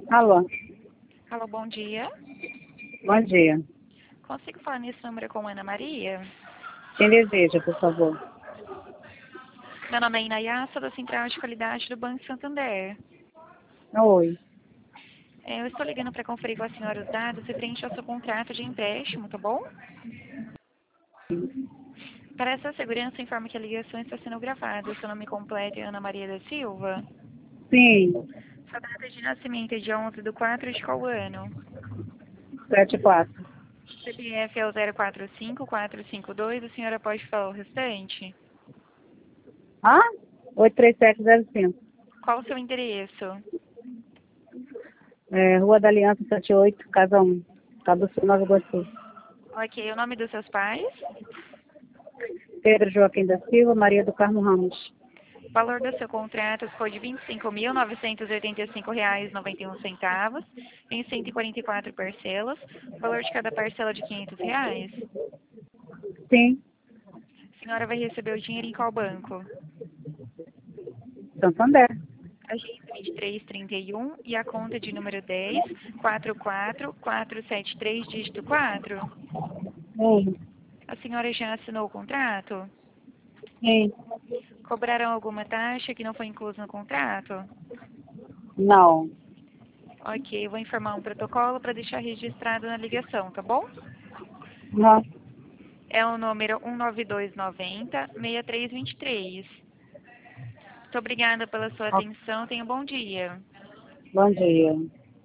Alô, Alô, bom dia. bom dia. Consigo falar nesse número com Ana Maria? Quem deseja, por favor? Meu nome é Inayassa, da Central de Qualidade do Banco Santander. Oi. Eu estou ligando para conferir com a senhora os dados referente ao seu contrato de empréstimo, tá bom? Para essa segurança, informo que a ligação está sendo gravada. Seu nome completo é Ana Maria da Silva. Sim, Sua data de nascimento é dia 11/4 de qual ano? 74. CPF é o 045452. A senhora pode falar o restante? Ah? 83705. Qual o seu endereço? Rua da Aliança 78, Casa 1. Cabo Sul, Nova Iguaçu. Ok, o nome dos seus pais? Pedro Joaquim da Silva, Maria do Carmo Ramos. O valor do seu contrato ficou de R$ 25.985,91 em 144 parcelas. O valor de cada parcela de R$ 500. Sim, A senhora vai receber o dinheiro em qual banco? Santander. Agência 2331 e a conta de número 10 44473 dígito 4. Sim, A senhora já assinou o contrato? sim. Cobraram alguma taxa que não foi inclusa no contrato? Não. Ok, eu vou informar um protocolo para deixar registrado na ligação, tá bom? Não. É o número 19290-6323. Muito obrigada pela sua atenção. Tenha um bom dia. Bom dia.